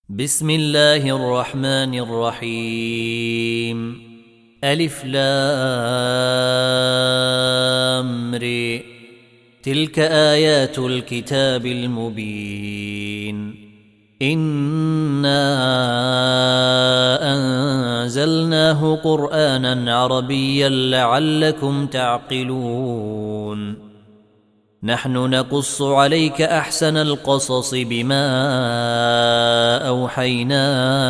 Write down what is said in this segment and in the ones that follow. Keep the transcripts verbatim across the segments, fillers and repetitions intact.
بسم الله الرحمن الرحيم. ألف لام ر. تلك آيات الكتاب المبين. إنا أنزلناه قرآنا عربيا لعلكم تعقلون. نحن نقص عليك أحسن القصص بما أوحينا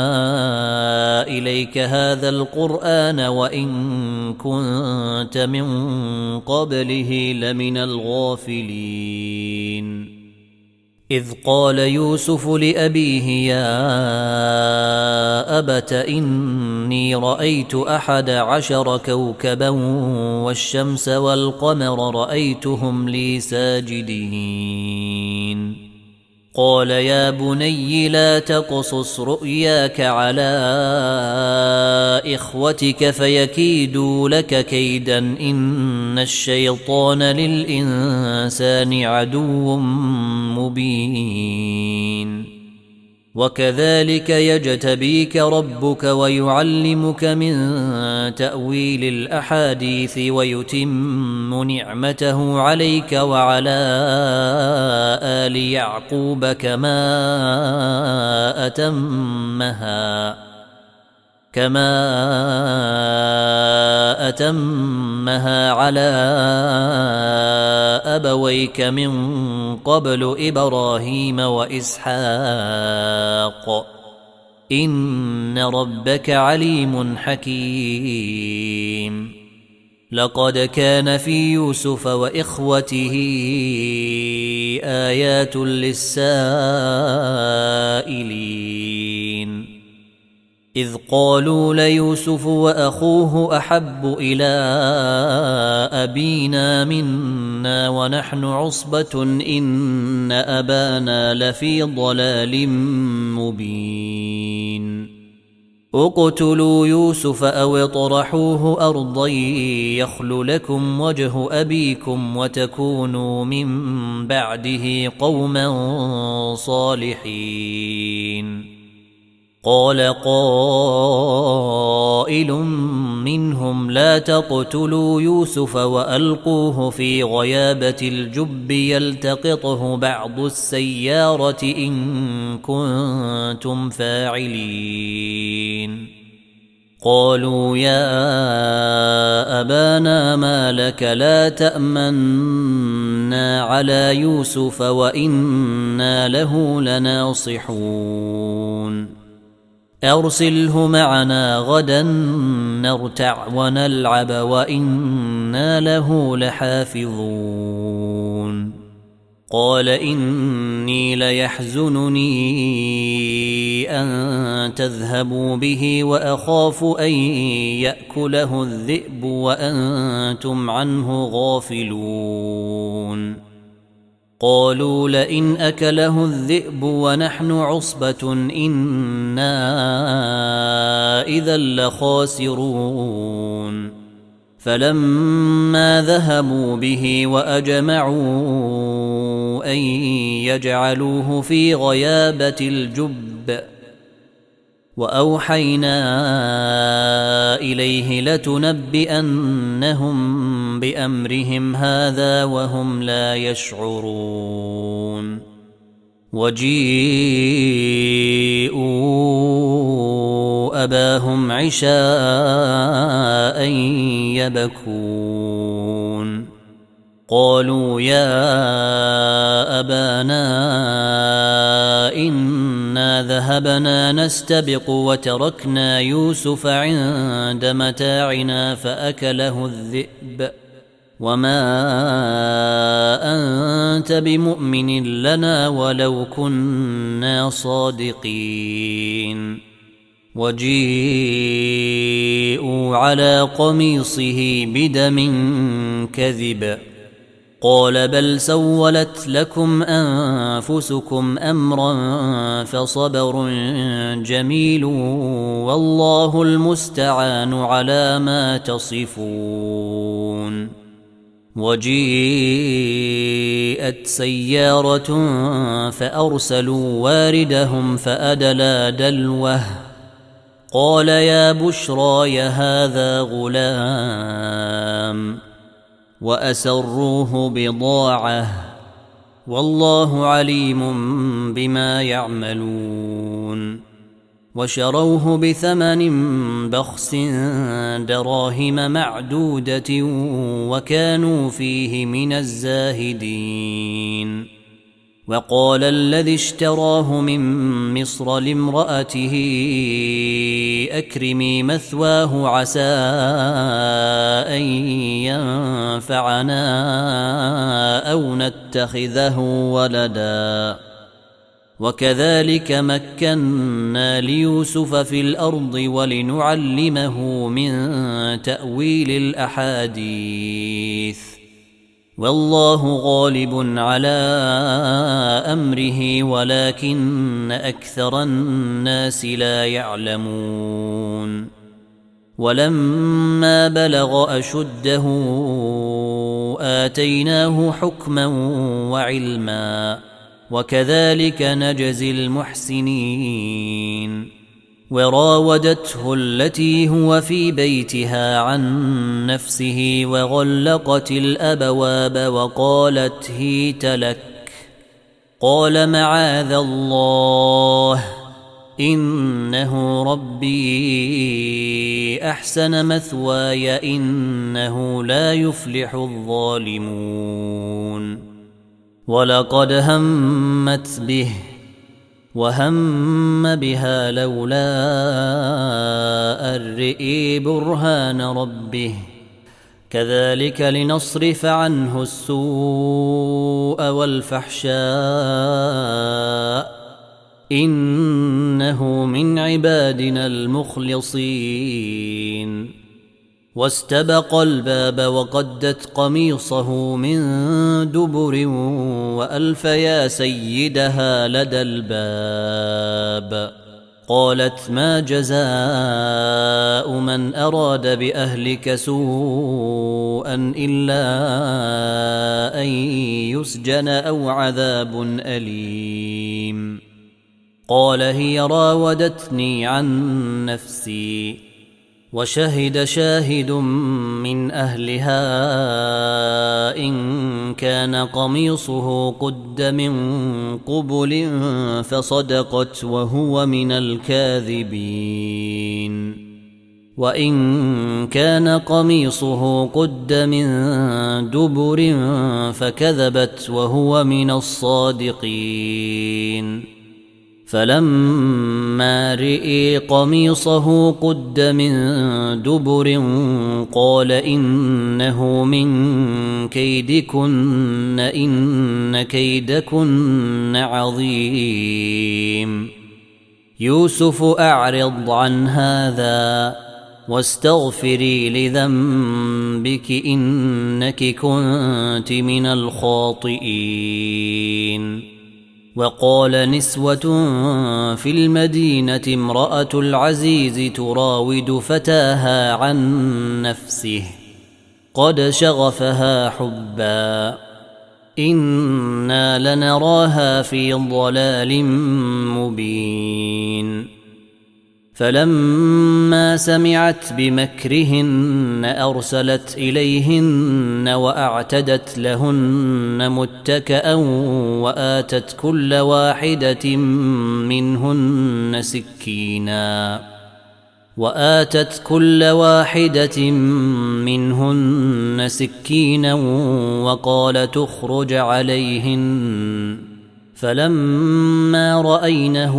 إليك هذا القرآن وإن كنت من قبله لمن الغافلين. إذ قال يوسف لأبيه يا أبت إني رأيت أحد عشر كوكبا والشمس والقمر رأيتهم لي ساجدين. قال يا بني لا تقصص رؤياك على إخوتك فيكيدوا لك كيدا إن الشيطان للإنسان عدو مبين. وكذلك يجتبيك ربك ويعلمك من تأويل الأحاديث ويتم نعمته عليك وعلى آل يعقوب كما أتمها كما أتمها على أبويك من قبل إبراهيم وإسحاق إن ربك عليم حكيم. لقد كان في يوسف وإخوته آيات للسائلين إذ قالوا ليوسف وأخوه أحب إلى أبينا منا ونحن عصبة إن أبانا لفي ضلال مبين. اقتلوا يوسف أو اطرحوه أرضا يخل لكم وجه أبيكم وتكونوا من بعده قوما صالحين. قال قائل منهم لا تقتلوا يوسف وألقوه في غيابة الجب يلتقطه بعض السيارة إن كنتم فاعلين. قالوا يا أبانا ما لك لا تأمنا على يوسف وإنا له لناصحون. أرسله معنا غدا نرتع ونلعب وإنا له لحافظون. قال إني ليحزنني أن تذهبوا به وأخاف أن يأكله الذئب وأنتم عنه غافلون. قالوا لئن أكله الذئب ونحن عصبة إنا إذا لخاسرون. فلما ذهبوا به وأجمعوا أن يجعلوه في غيابة الجب وأوحينا إليه لتنبئنهم بأمرهم هذا وهم لا يشعرون. وجيءوا أباهم عشاء يبكون. قالوا يا أبانا إنا ذهبنا نستبق وتركنا يوسف عند متاعنا فأكله الذئب وما أنت بمؤمن لنا ولو كنا صادقين. وجيءوا على قميصه بدم كذب. قال بل سولت لكم أنفسكم أمرا فصبر جميل والله المستعان على ما تصفون. وجيءت سيارة فأرسلوا واردهم فأدلى دلوه قال يا بشرى هذا غلام وأسروه بضاعة والله عليم بما يعملون وشروه بثمن بخس دراهم معدودة وكانوا فيه من الزاهدين وقال الذي اشتراه من مصر لامرأته أكرمي مثواه عسى أن ينفعنا أو نتخذه ولدا وكذلك مكنا ليوسف في الأرض ولنعلمه من تأويل الأحاديث والله غالب على أمره ولكن أكثر الناس لا يعلمون ولما بلغ أشده آتيناه حكما وعلما وكذلك نجزي المحسنين وراودته التي هو في بيتها عن نفسه وغلقت الأبواب وقالت هيت لك قال معاذ الله إنه ربي أحسن مثواي إنه لا يفلح الظالمون ولقد همت به وهم بها لولا أن رئي برهان ربه كذلك لنصرف عنه السوء والفحشاء إنه من عبادنا المخلصين واستبق الباب وقدت قميصه من دبر وألف يا سيدها لدى الباب قالت ما جزاء من أراد بأهلك سوءا إلا أن يسجن أو عذاب أليم قال هي راودتني عن نفسي وشهد شاهد من أهلها إن كان قميصه قد من قبل فصدقت وهو من الكاذبين وإن كان قميصه قد من دبر فكذبت وهو من الصادقين فلما رئي قميصه قد من دبر قال إنه من كيدكن إن كيدكن عظيم يوسف أعرض عن هذا واستغفري لذنبك إنك كنت من الخاطئين وقال نسوة في المدينة امرأة العزيز تراود فتاها عن نفسه قد شغفها حبا إنا لنراها في ضلال مبين فلما سمعت بمكرهن أرسلت إليهن وأعتدت لهن متكأ وآتت كل واحدة منهن سكينا وآتت كل واحدة منهن سكينا وقال تخرج عليهن فلما رأينه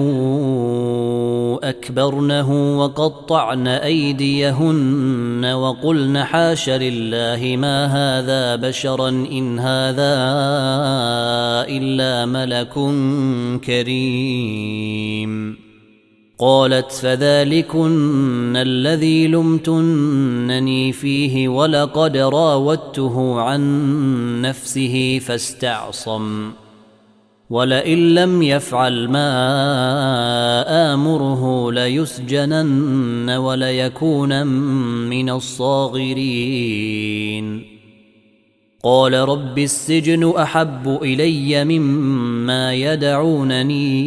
أكبرنه وقطعن أيديهن وقلن حاش لله ما هذا بشرا إن هذا إلا ملك كريم قالت فذلكن الذي لمتنني فيه ولقد راودته عن نفسه فاستعصم ولئن لم يفعل ما آمره ليسجنن وليكون من الصاغرين قال رب السجن أحب إلي مما يدعونني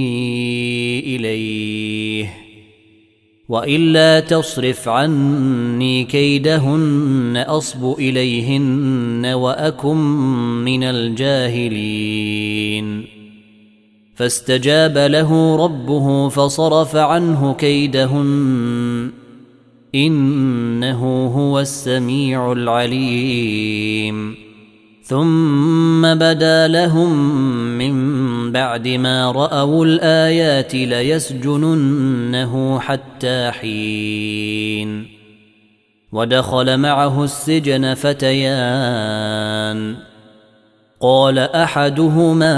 إليه وإلا تصرف عني كيدهن أصب إليهن وأكن من الجاهلين فاستجاب له ربه فصرف عنه كيدهن إنه هو السميع العليم ثم بدا لهم من بعد ما رأوا الآيات ليسجننه حتى حين ودخل معه السجن فتيان قال أحدهما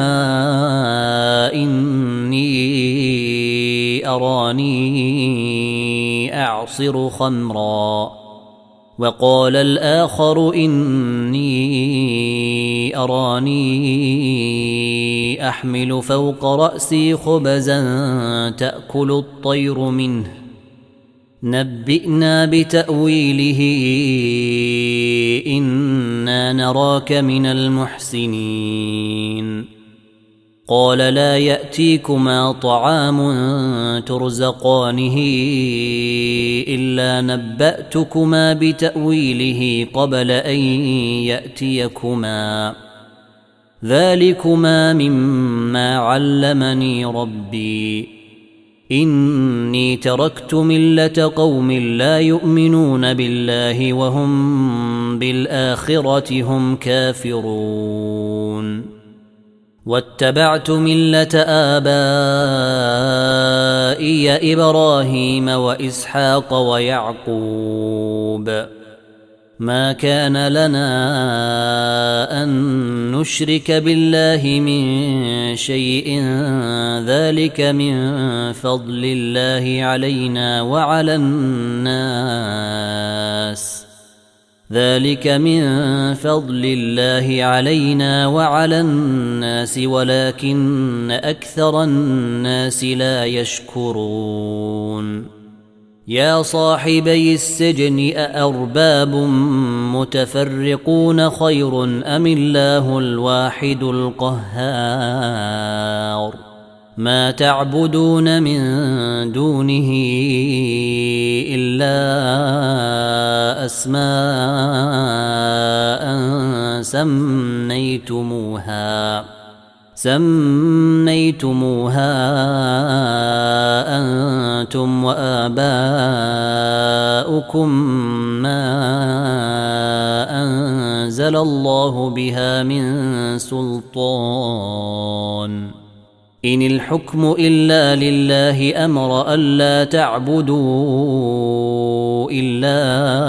إني أراني أعصر خمرا وقال الآخر إني أراني أحمل فوق رأسي خبزا تأكل الطير منه نبئنا بتأويله إنا نراك من المحسنين قال لا يأتيكما طعام ترزقانه إلا نبأتكما بتأويله قبل أن يأتيكما ذلكما مما علمني ربي إني تركت ملة قوم لا يؤمنون بالله وهم بالآخرة هم كافرون واتبعت ملة آبائي إبراهيم وإسحاق ويعقوب ما كان لنا أن نشرك بالله من شيء ذلك من فضل الله علينا وعلى الناس ذلك من فضل الله علينا وعلى الناس ولكن أكثر الناس لا يشكرون يا صاحبي السجن أأرباب متفرقون خير أم الله الواحد القهار ما تعبدون من دونه إلا أسماء سميتموها سميتموها أنتم وآباؤكم ما أنزل الله بها من سلطان إن الحكم إلا لله أمر ألا تعبدوا إلا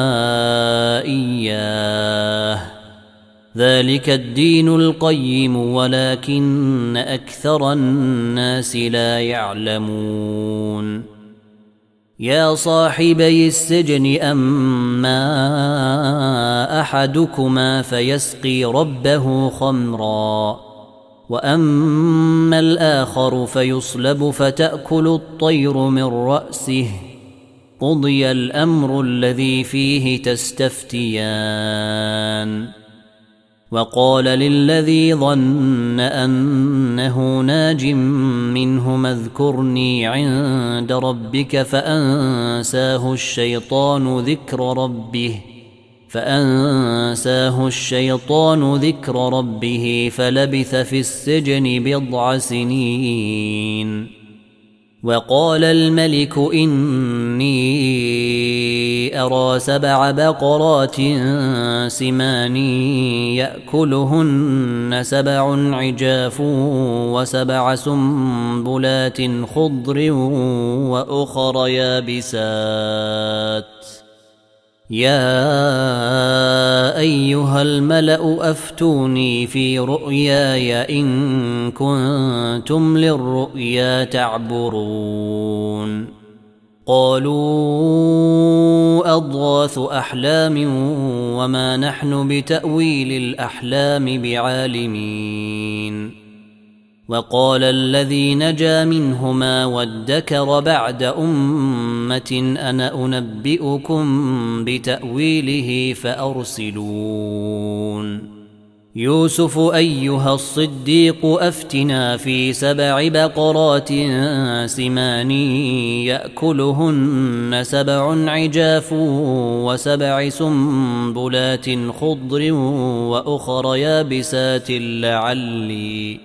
إياه ذلك الدين القيم ولكن أكثر الناس لا يعلمون يا صاحبي السجن أما أحدكما فيسقي ربه خمرا وأما الآخر فيصلب فتأكل الطير من رأسه قضي الأمر الذي فيه تستفتيان وقال للذي ظن أنه ناج منهما اذكرني عند ربك فأنساه الشيطان ذكر ربه فأنساه الشيطان ذكر ربه فلبث في السجن بضع سنين وقال الملك إني أرى سبع بقرات سمان يأكلهن سبع عجاف وسبع سنبلات خضر وأخر يابسات يا أيها الملأ أفتوني في رؤياي إن كنتم للرؤيا تعبرون قالوا أضغاث أحلام وما نحن بتأويل الأحلام بعالمين وقال الذي نجا منهما وادكر بعد أمة أنا أنبئكم بتأويله فأرسلون يوسف أيها الصديق أفتنا في سبع بقرات سمان يأكلهن سبع عجاف وسبع سنبلات خضر وأخر يابسات لعلي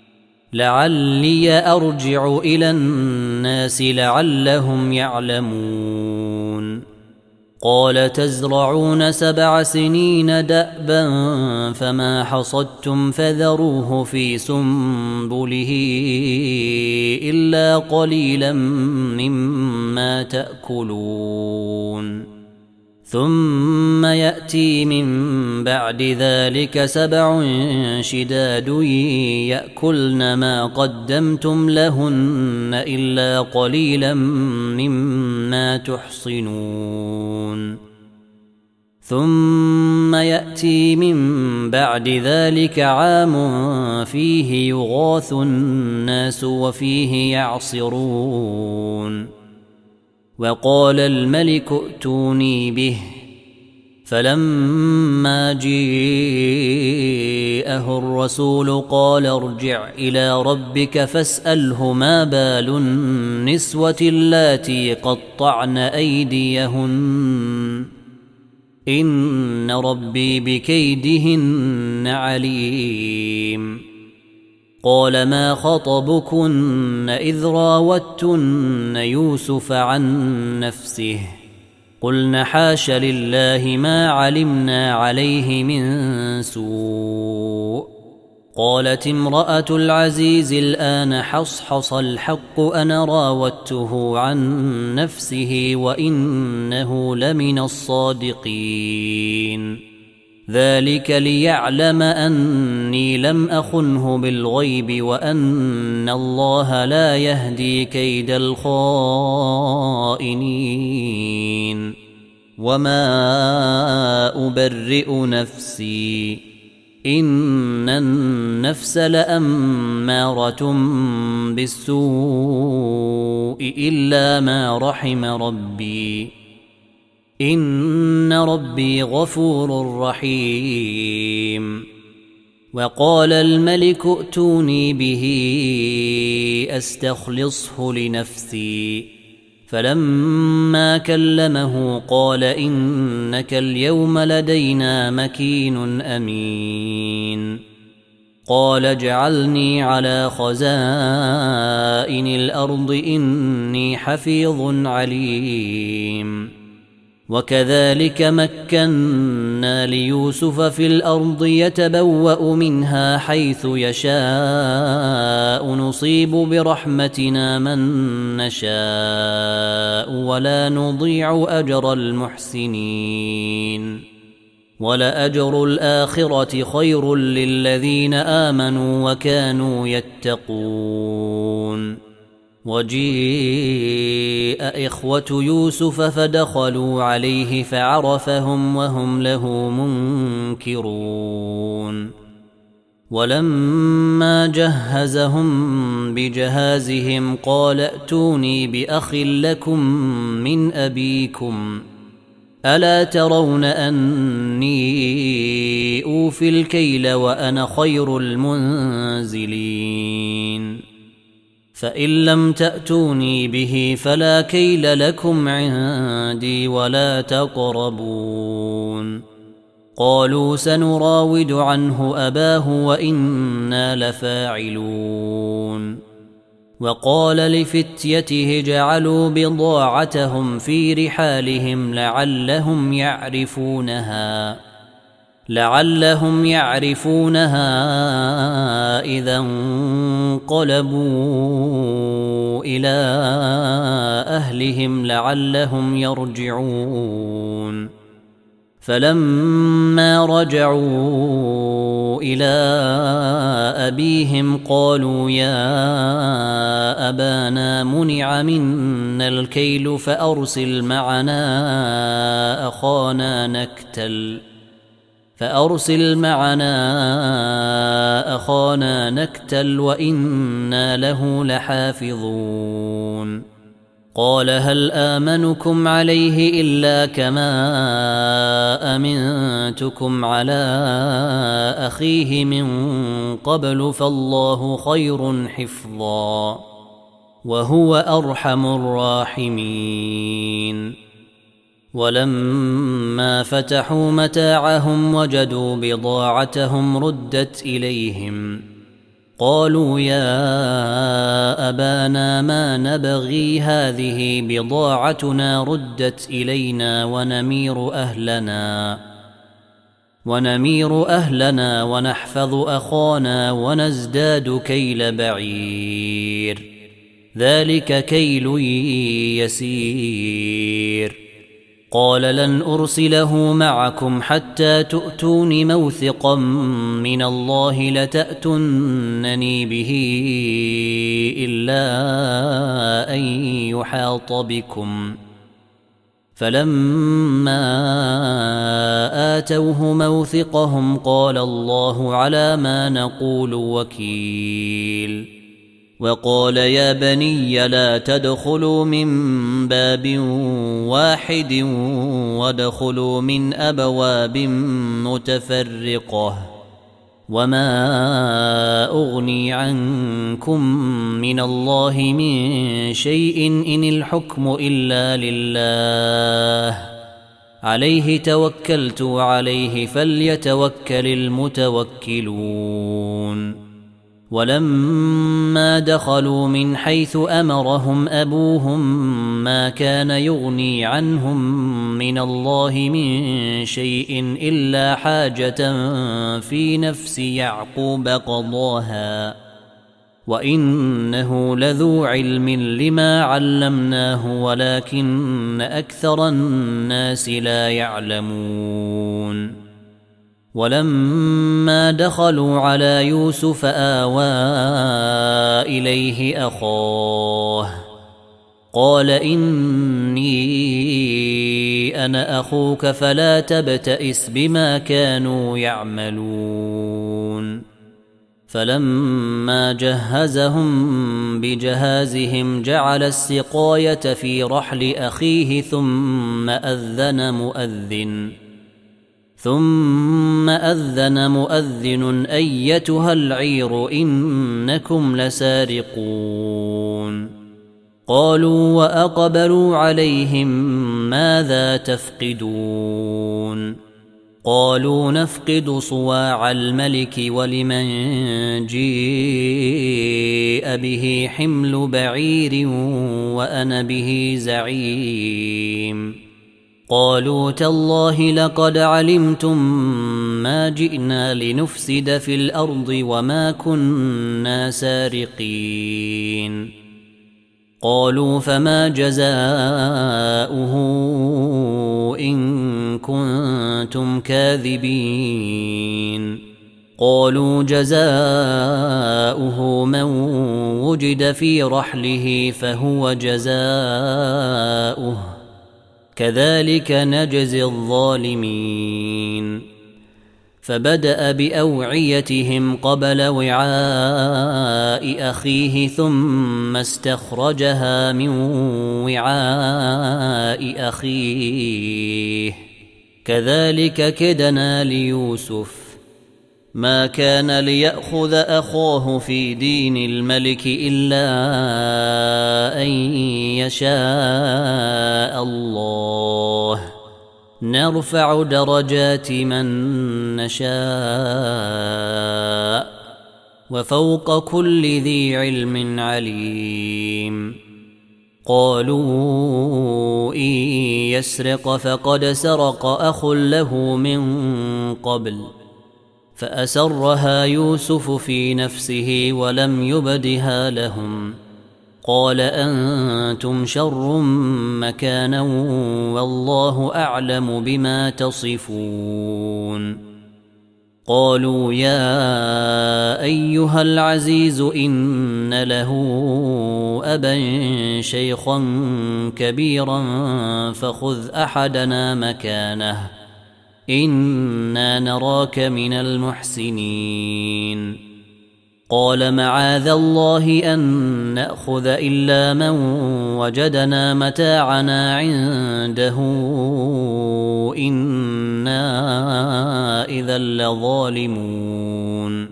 لعلي أرجع إلى الناس لعلهم يعلمون قال تزرعون سبع سنين دأبا فما حصدتم فذروه في سنبله إلا قليلا مما تأكلون ثم يأتي من بعد ذلك سبع شداد يأكلن ما قدمتم لهن إلا قليلا مما تحصنون ثم يأتي من بعد ذلك عام فيه يغاث الناس وفيه يعصرون وقال الملك ائتوني به فلما جيءه الرسول قال ارجع إلى ربك فاسأله ما بال النسوة اللاتي قطعن أيديهن إن ربي بكيدهن عليم قال ما خطبكن إذ راوتن يوسف عن نفسه قلن حاش لله ما علمنا عليه من سوء قالت امرأة العزيز الآن حصحص الحق أنا راودته عن نفسه وإنه لمن الصادقين ذلك ليعلم أني لم أخنه بالغيب وأن الله لا يهدي كيد الخائنين وما أبرئ نفسي إن النفس لأمارة بالسوء إلا ما رحم ربي إن ربي غفور رحيم وقال الملك ائتوني به أستخلصه لنفسي فلما كلمه قال إنك اليوم لدينا مكين أمين قال اجعلني على خزائن الأرض إني حفيظ عليم وكذلك مكنا ليوسف في الأرض يتبوأ منها حيث يشاء نصيب برحمتنا من نشاء ولا نضيع أجر المحسنين ولأجر الآخرة خير للذين آمنوا وكانوا يتقون وجيء إخوة يوسف فدخلوا عليه فعرفهم وهم له منكرون ولما جهزهم بجهازهم قال ائتوني بأخ لكم من أبيكم ألا ترون أني أوفي الكيل وأنا خير المنزلين فإن لم تأتوني به فلا كيل لكم عندي ولا تقربون قالوا سنراود عنه أباه وإنا لفاعلون وقال لفتيته جعلوا بضاعتهم في رحالهم لعلهم يعرفونها لعلهم يعرفونها إذا انقلبوا إلى أهلهم لعلهم يرجعون فلما رجعوا إلى أبيهم قالوا يا أبانا منع منا الكيل فأرسل معنا أخانا نكتل فأرسل معنا أخانا نكتل وإنا له لحافظون قال هل آمنكم عليه إلا كما أمنتكم على أخيه من قبل فالله خير حفظا وهو أرحم الراحمين. ولما فتحوا متاعهم وجدوا بضاعتهم ردت إليهم قالوا يا أبانا ما نبغي هذه بضاعتنا ردت إلينا ونمير أهلنا ونمير أهلنا ونحفظ أخانا ونزداد كيل بعير ذلك كيل يسير. قال لن أرسله معكم حتى تؤتون موثقا من الله لتأتونني به إلا أن يحاط بكم. فلما آتوه موثقهم قال الله على ما نقول وكيل. وقال يا بني لا تدخلوا من باب واحد وادخلوا من أبواب متفرقة وما أغني عنكم من الله من شيء إن الحكم إلا لله عليه توكلت عليه فليتوكل المتوكلون. ولما دخلوا من حيث أمرهم أبوهم ما كان يغني عنهم من الله من شيء إلا حاجة في نفس يعقوب قضاها وإنه لذو علم لما علمناه ولكن أكثر الناس لا يعلمون. ولما دخلوا على يوسف آوى إليه أخاه قال إني أنا أخوك فلا تبتئس بما كانوا يعملون. فلما جهزهم بجهازهم جعل السقاية في رحل أخيه ثم أذن مؤذن ثم أذن مؤذن أيتها العير إنكم لسارقون. قالوا وأقبلوا عليهم ماذا تفقدون؟ قالوا نفقد صواع الملك ولمن جيء به حمل بعير وأنا به زعيم. قالوا تالله لقد علمتم ما جئنا لنفسد في الأرض وما كنا سارقين. قالوا فما جزاؤه إن كنتم كاذبين؟ قالوا جزاؤه من وجد في رحله فهو جزاؤه كذلك نجزي الظالمين. فبدأ بأوعيتهم قبل وعاء أخيه ثم استخرجها من وعاء أخيه كذلك كدنا ليوسف ما كان ليأخذ أخاه في دين الملك إلا أن يشاء الله نرفع درجات من نشاء وفوق كل ذي علم عليم. قالوا إن يسرق فقد سرق أخ له من قبل فأسرها يوسف في نفسه ولم يبدها لهم. قال أنتم شر مكانا والله أعلم بما تصفون. قالوا يا أيها العزيز إن له أبا شيخا كبيرا فخذ أحدنا مكانه إنا نراك من المحسنين. قال معاذ الله أن نأخذ إلا من وجدنا متاعنا عنده إنا إذا لظالمون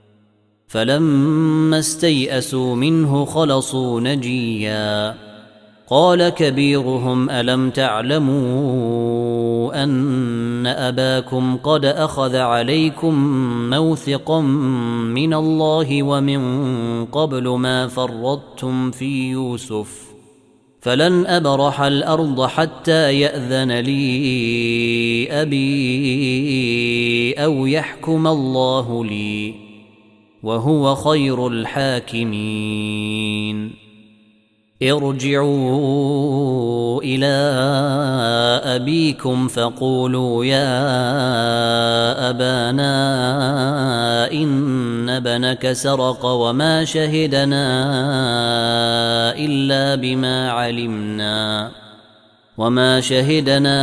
فلما استيئسوا منه خلصوا نجيا قال كبيرهم ألم تعلموا أن أباكم قد أخذ عليكم موثقا من الله ومن قبل ما فرطتم في يوسف فلن أبرح الأرض حتى يأذن لي أبي أو يحكم الله لي وهو خير الحاكمين ارجعوا إلى أبيكم فقولوا يا أبانا إن ابنك سرق وما شهدنا إلا بما علمنا وما شهدنا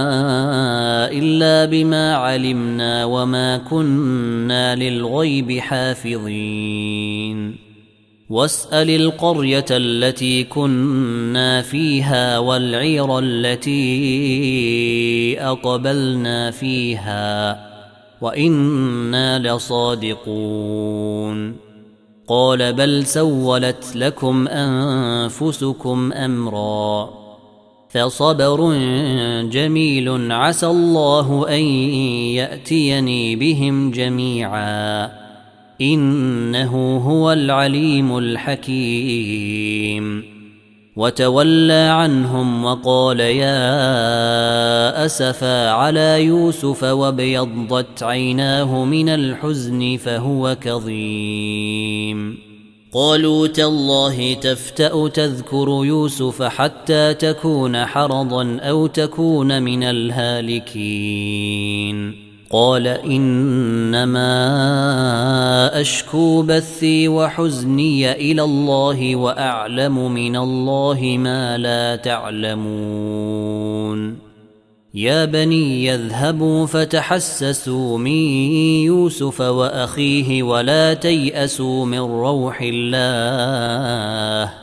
إلا بما علمنا وما كنا للغيب حافظين واسأل القرية التي كنا فيها والعير التي أقبلنا فيها وإنا لصادقون قال بل سولت لكم أنفسكم أمرا فصبر جميل عسى الله أن يأتيني بهم جميعا إنه هو العليم الحكيم وتولى عنهم وقال يا أسفا على يوسف وابيضت عيناه من الحزن فهو كظيم قالوا تالله تفتأ تذكر يوسف حتى تكون حرضا أو تكون من الهالكين قال إنما أشكو بثي وحزني إلى الله وأعلم من الله ما لا تعلمون يا بني يذهبوا فتحسسوا من يوسف وأخيه ولا تيأسوا من روح الله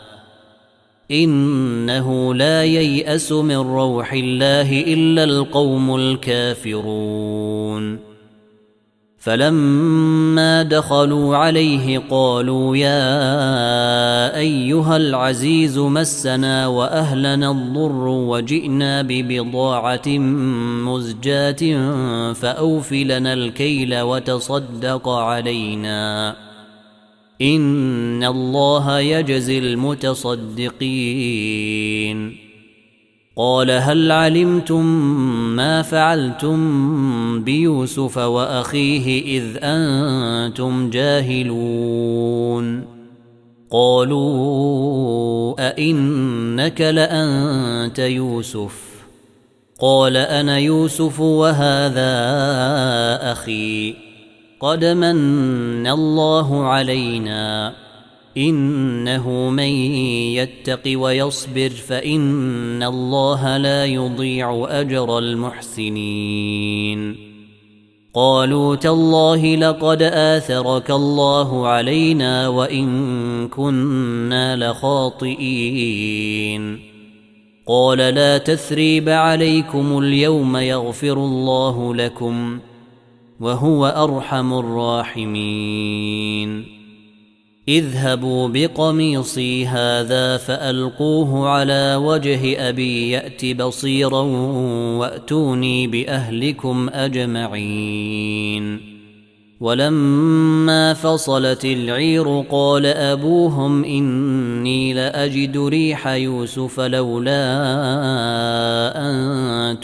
إنه لا ييأس من روح الله إلا القوم الكافرون فلما دخلوا عليه قالوا يا أيها العزيز مسنا وأهلنا الضر وجئنا ببضاعة مزجاة فأوف لنا الكيل وتصدق علينا إن الله يجزي المتصدقين قال هل علمتم ما فعلتم بيوسف وأخيه إذ أنتم جاهلون قالوا أئنك لأنت يوسف قال أنا يوسف وهذا أخي قد من الله علينا إنه من يتق ويصبر فإن الله لا يضيع أجر المحسنين قالوا تالله لقد آثرك الله علينا وإن كنا لخاطئين قال لا تثريب عليكم اليوم يغفر الله لكم وهو أرحم الراحمين اذهبوا بقميصي هذا فألقوه على وجه أبي يأت بصيرا وأتوني بأهلكم أجمعين ولما فصلت العير قال أبوهم إني لأجد ريح يوسف لولا أن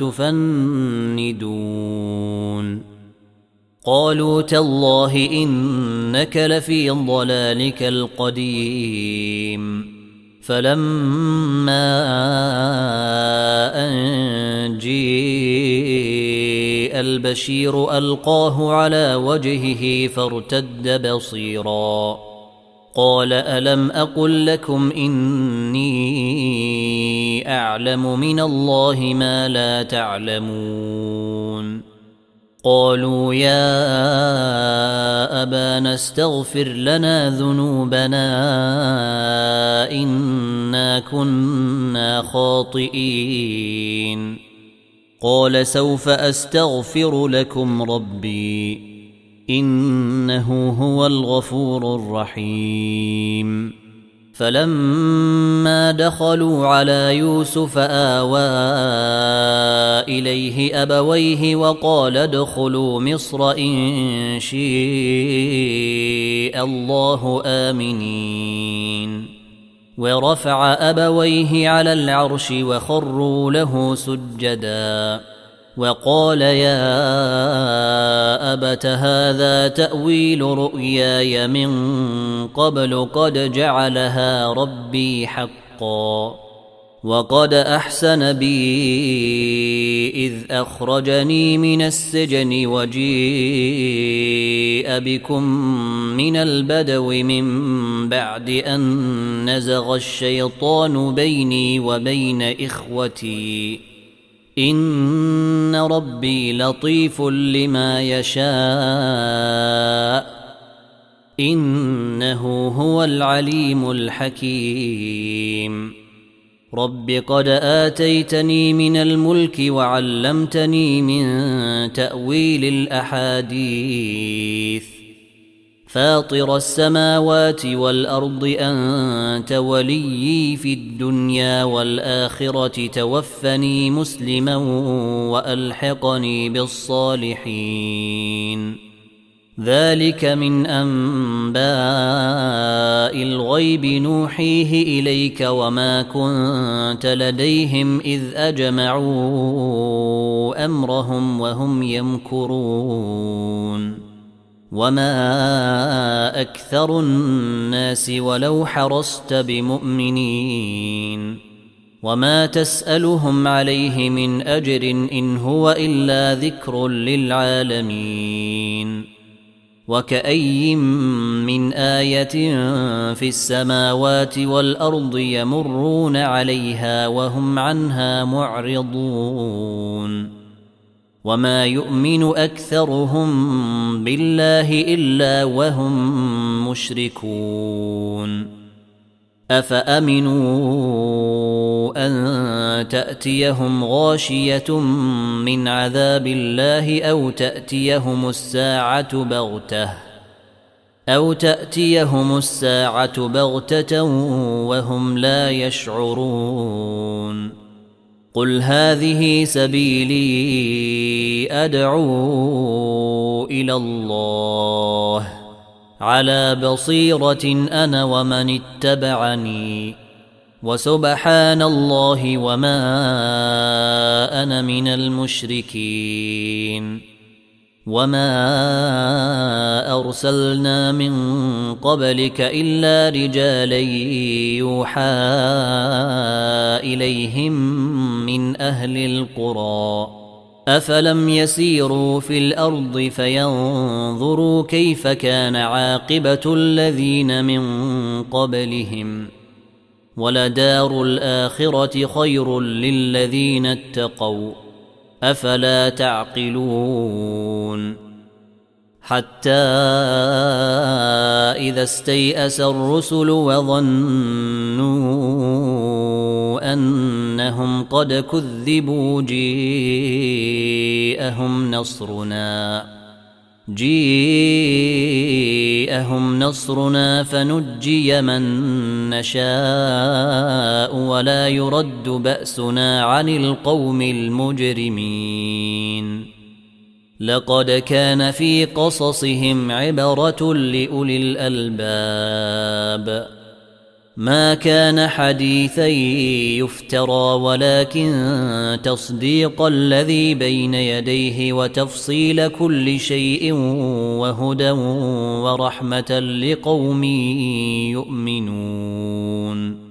تفندون قالوا تالله إنك لفي ضلالك القديم فلما أن جيء البشير ألقاه على وجهه فارتد بصيرا قال ألم أقل لكم إني أعلم من الله ما لا تعلمون قالوا يا أبانا استغفر لنا ذنوبنا إنا كنا خاطئين قال سوف أستغفر لكم ربي إنه هو الغفور الرحيم فلما دخلوا على يوسف آوى إليه أبويه وقال ادخلوا مصر إن شاء الله آمنين ورفع أبويه على العرش وخروا له سجدا وقال يا أبت هذا تأويل رؤياي من قبل قد جعلها ربي حقا وقد أحسن بي إذ أخرجني من السجن وجيء بكم من البدو من بعد أن نزغ الشيطان بيني وبين إخوتي إن ربي لطيف لما يشاء إنه هو العليم الحكيم رب قد آتيتني من الملك وعلمتني من تأويل الأحاديث فاطر السماوات والأرض أنت وليي في الدنيا والآخرة توفني مسلما وألحقني بالصالحين ذلك من أنباء الغيب نوحيه إليك وما كنت لديهم إذ أجمعوا أمرهم وهم يمكرون وما أكثر الناس ولو حرصت بمؤمنين وما تسألهم عليه من أجر إن هو إلا ذكر للعالمين وكأي من آية في السماوات والأرض يمرون عليها وهم عنها معرضون وما يؤمن أكثرهم بالله إلا وهم مشركون أفأمنوا أن تأتيهم غاشية من عذاب الله أو تأتيهم الساعة بغتة أو تأتيهم الساعة بغتة وهم لا يشعرون قل هذه سبيلي أدعو إلى الله على بصيرة أنا ومن اتبعني وسبحان الله وما أنا من المشركين وما أرسلنا من قبلك إلا رجالا يوحى إليهم من أهل القرى أفلم يسيروا في الأرض فينظروا كيف كان عاقبة الذين من قبلهم ولدار الآخرة خير للذين اتقوا أفلا تعقلون حتى إذا استيأس الرسل وظنوا أنهم قد كذبوا جيءهم نصرنا جيءهم نصرنا فنجي من نشاء ولا يرد بأسنا عن القوم المجرمين لقد كان في قصصهم عبرة لأولي الألباب ما كان حديثا يفترى ولكن تصديق الذي بين يديه وتفصيل كل شيء وهدى ورحمة لقوم يؤمنون